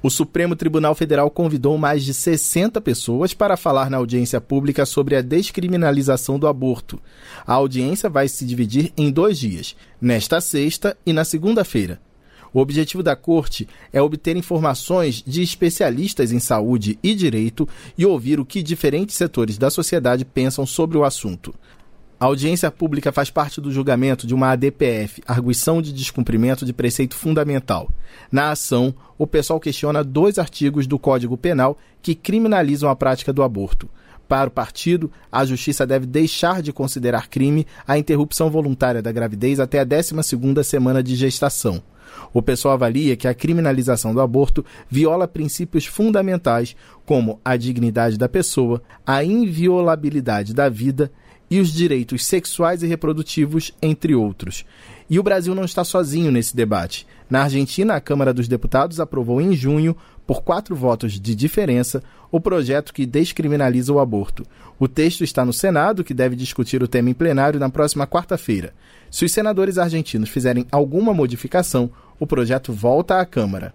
O Supremo Tribunal Federal convidou mais de 60 pessoas para falar na audiência pública sobre a descriminalização do aborto. A audiência vai se dividir em 2 dias, nesta sexta e na segunda-feira. O objetivo da Corte é obter informações de especialistas em saúde e direito e ouvir o que diferentes setores da sociedade pensam sobre o assunto. A audiência pública faz parte do julgamento de uma ADPF, arguição de descumprimento de preceito fundamental. Na ação, o pessoal questiona 2 artigos do Código Penal que criminalizam a prática do aborto. Para o partido, a Justiça deve deixar de considerar crime a interrupção voluntária da gravidez até a 12ª semana de gestação. O pessoal avalia que a criminalização do aborto viola princípios fundamentais como a dignidade da pessoa, a inviolabilidade da vida e os direitos sexuais e reprodutivos, entre outros. E o Brasil não está sozinho nesse debate. Na Argentina, a Câmara dos Deputados aprovou em junho, por 4 votos de diferença, o projeto que descriminaliza o aborto. O texto está no Senado, que deve discutir o tema em plenário na próxima quarta-feira. Se os senadores argentinos fizerem alguma modificação, o projeto volta à Câmara.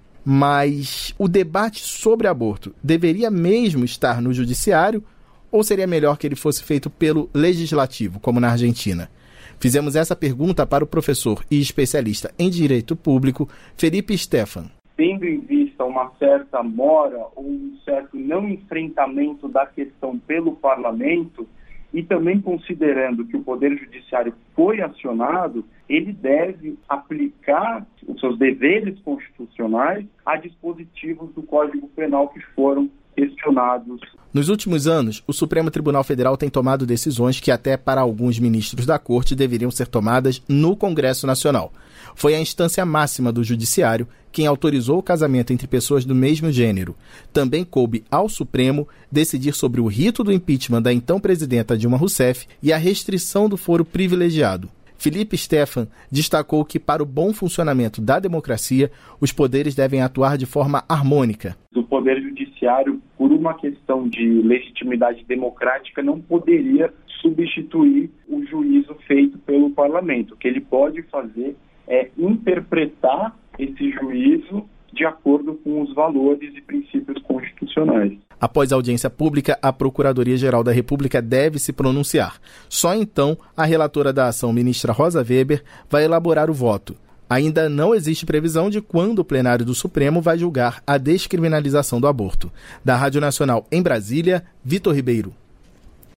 Mas o debate sobre aborto deveria mesmo estar no Judiciário ou seria melhor que ele fosse feito pelo Legislativo, como na Argentina? Fizemos essa pergunta para o professor e especialista em Direito Público, Felipe Stephan. Tendo em vista uma certa mora ou um certo não enfrentamento da questão pelo Parlamento, e também considerando que o Poder Judiciário foi acionado, ele deve aplicar os seus deveres constitucionais a dispositivos do Código Penal que foram questionados. Nos últimos anos, o Supremo Tribunal Federal tem tomado decisões que até para alguns ministros da Corte deveriam ser tomadas no Congresso Nacional. Foi a instância máxima do Judiciário quem autorizou o casamento entre pessoas do mesmo gênero. Também coube ao Supremo decidir sobre o rito do impeachment da então presidenta Dilma Rousseff e a restrição do foro privilegiado. Felipe Stephan destacou que, para o bom funcionamento da democracia, os poderes devem atuar de forma harmônica. O Poder Judiciário, por uma questão de legitimidade democrática, não poderia substituir o juízo feito pelo Parlamento. O que ele pode fazer é interpretar esse juízo de acordo com os valores e princípios constitucionais. Após a audiência pública, a Procuradoria-Geral da República deve se pronunciar. Só então, a relatora da ação, ministra Rosa Weber, vai elaborar o voto. Ainda não existe previsão de quando o plenário do Supremo vai julgar a descriminalização do aborto. Da Rádio Nacional em Brasília, Vitor Ribeiro.